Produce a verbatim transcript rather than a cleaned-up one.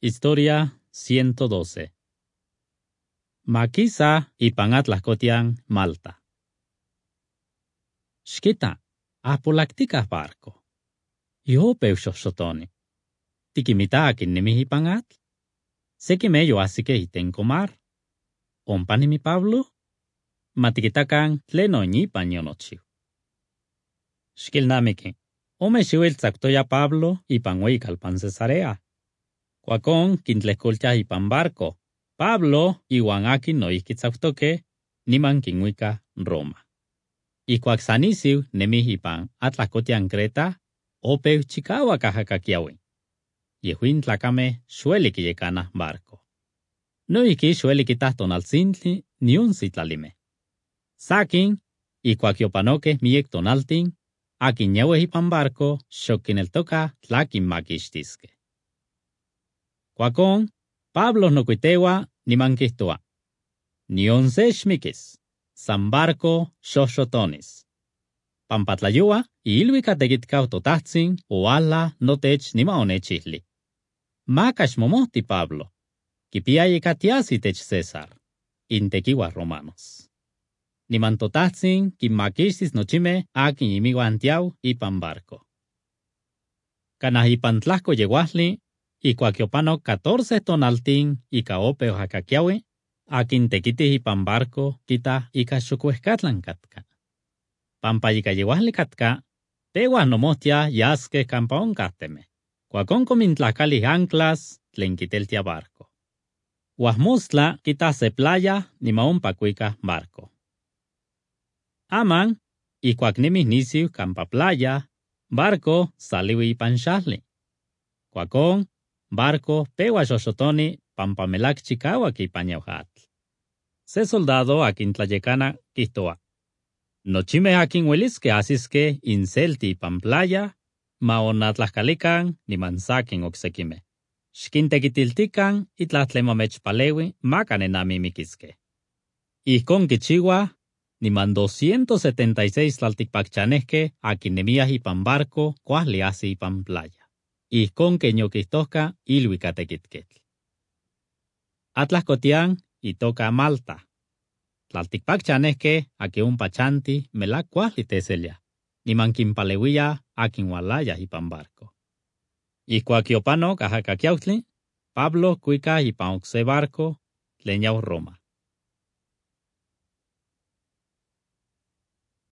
Historia ciento doce. Maquisa ipan Atlascotian, Malta. Xquita, apolacticas barco. Yo peuxoxotoni. Tiquimita aquinnimi ipan atl. Sequimeyo asike itenco mar. Ompanimi Pablo. Matiquitacan tlenoñi pañonochiu. Xquilnamiki. Ome xiuil tzaktoya Pablo ipan ueycalpan Cesarea. Cuacón quintlescolcha ipan barco. Pablo iwan akin noihki tzaktoque niman quinhuica Roma. Icuac sanisiu nemi ipan Atlascotian Creta opeu chicaua cajacaquiaui. Yehuin tlacame xuelic yecana barco. Noihki xuelic tonaltzintli ni un sitlalime. Sakin, icuac yopanoque miec tonaltin, akin ñeue ipan barco xoquineltoca tlakin maquixtisque. Cuacón, Pablo nocuitewa niman quihtoa. Nionse xmiquis, san barco xoxotonis. Pampatlayua ilhuica tequitcau totatzin o ala notech nima onechihli. Macax momohti Pablo, kipiayi catiasi tech César, intequiwa romanos. Niman totatzin kinmaquixtis nochime akin imiguantiau ipan barco. Canah ipan tlasco yeguahli, icuac yopano catorce tonaltin ica ope oaxacaquiaui, akin tequitis ipan barco kita ica xocuescatlan catka. Pampa ica yeguahli catka, peguas nomohtia yasque campaon casteme. Cuacon comintlacali anclas tlen quiteltia barco. Guasmostla kita se playa nimaon pacuica barco. Aman, icuac nimis nisiu campa playa, barco saliwi ipan xahli. Cuacon, barco pewa xoxotoni pampamelac chicaua ki pañauhatl. Se soldado akin tlayecana quihtoa. Nochime akin huelisque asisque inselti ipan playa, ma onatlascalican ni mansakin oxequime. Xquintequitiltican itlahtlemamechpalewi macanenami miquisque. Ijcon quichiua, niman doscientos setenta y seis tlalticpacchanesque akin nemias ipan barco cuahli asi ipan playa. Ijcon queñoquistosca ilhuica tequitquetl. Atlascotian itoca Malta. Tlalticpacchanesque akin un pachanti melac cuahli teselia, niman quimpaleuia akin hualaya ipan barco. Ijcuac yopano cajacaquiautli, Pablo cuica ipan oxe barco tleñau Roma.